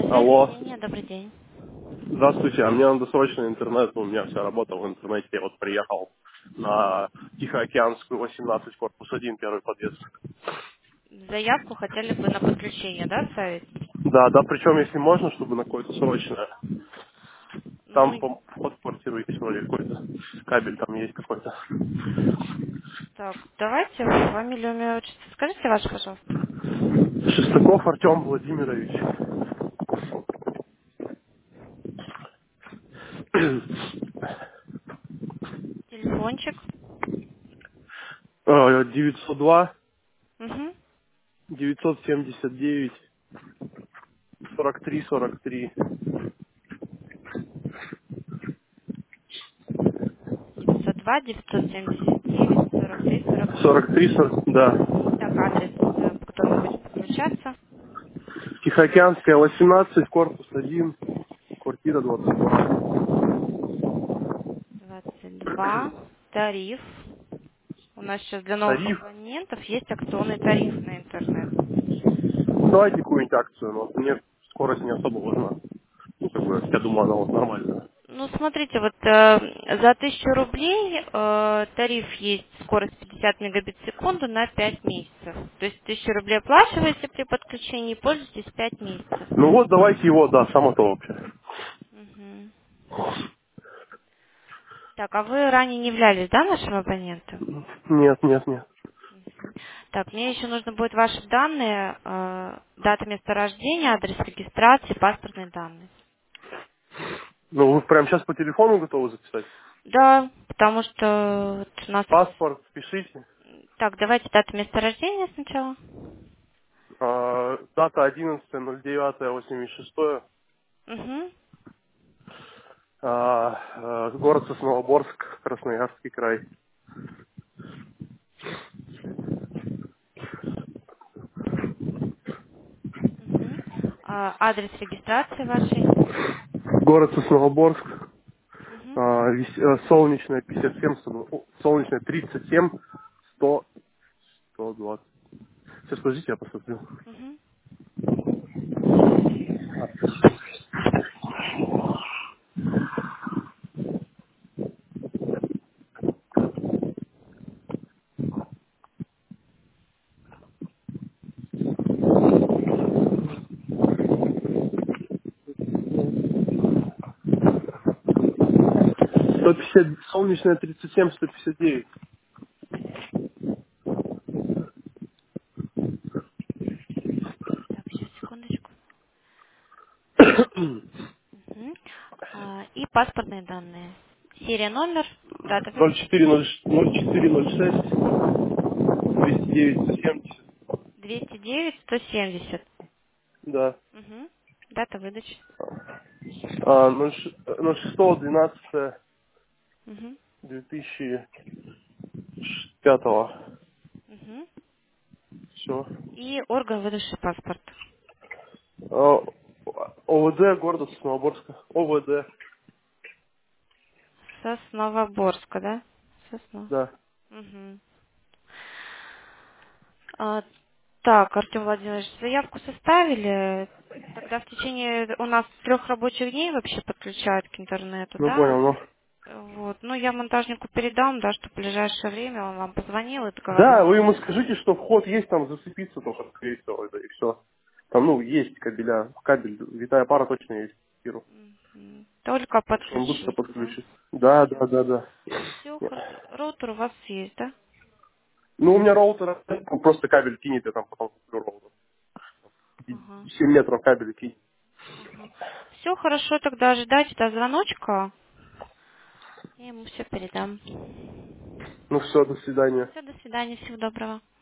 Связь Алло. Ксения, добрый день. Здравствуйте, а мне надо срочно интернет, у меня вся работа в интернете, я вот приехал на Тихоокеанскую, 18, корпус 1, первый подъезд. Заявку хотели бы на подключение, да, ставить? Да, да, причем если можно, чтобы на какое-то срочное. Там Ну, вход в квартиру есть вроде какой-то, кабель там есть какой-то. так, давайте фамилию, имя, отчество. Скажите ваше, пожалуйста. Шестаков Артем Владимирович. Телефончик. 902 Угу. 979 43 43. 902 979 43 43. 43, 40, да. Так, адрес, по которому будете подключаться. Тихоокеанская, 18, корпус 1, квартира 22. 22. Тариф. У нас сейчас для новых Тариф. абонентов есть акционный тариф на интернет. Давайте какую-нибудь акцию, но мне скорость не особо важна. Ну, как бы, я думаю, она вот нормальная. Ну, смотрите, вот за 1000 рублей тариф есть скорость 50 мегабит в секунду на 5 месяцев. То есть 1000 рублей оплачиваете при подключении и пользуетесь 5 месяцев. Ну вот, давайте его, да, само то вообще. Мгм. Так, а вы ранее не являлись, да, нашим абонентом? Нет, нет, нет. Мгм. Так, мне еще нужно будет ваши данные, дата места рождения, адрес регистрации, паспортные данные. Ну, вы прямо сейчас по телефону готовы записать? Да, потому что вот у нас... Паспорт, пишите. Так, давайте дату места рождения сначала. Дата 11.09.86. Угу. Город Сосновоборск, Красноярский край. Мгм. Адрес регистрации вашей. Город Сосновоборск. Мгм. Солнечная 57, Солнечная 37, 100, 120. Сейчас, подождите, я посмотрю. Мгм. 150, Солнечная 37, 159. Так, сейчас, секундочку. Мгм. И паспортные данные. Серия, номер, дата выдачи. 0406, 209, 170. 209 170. Да. Мгм. Дата выдачи. 06, 12, Мгм. 2005. Мгм. Все. И орган, выдавший паспорт. ОВД города Сосновоборска. ОВД. Сосновоборска, да? Сосно. Да. Мгм. А, так, Артем Владимирович, заявку составили. Тогда в течение у нас 3 рабочих дней вообще подключают к интернету, Ну да? понял, ну. Вот. Ну, я монтажнику передам, да, что в ближайшее время он вам позвонил и Да, договорится. вы ему скажите, что вход есть, там зацепиться только, скорее всего, это и все. Там, ну, есть кабеля, кабель, витая пара точно есть. Киру. Только Так что он быстро подключить, да? подключит. Да, Все. да, да, да. Все, хорошо. Роутер у вас есть, да? Ну, у меня роутер, просто кабель кинет, я там потом куплю роутер. Ага. 7 метров кабеля кинет. Ага. Все хорошо, тогда ожидайте до звоночка. Я ему все передам. Ну все, до свидания. Все, до свидания, всего доброго.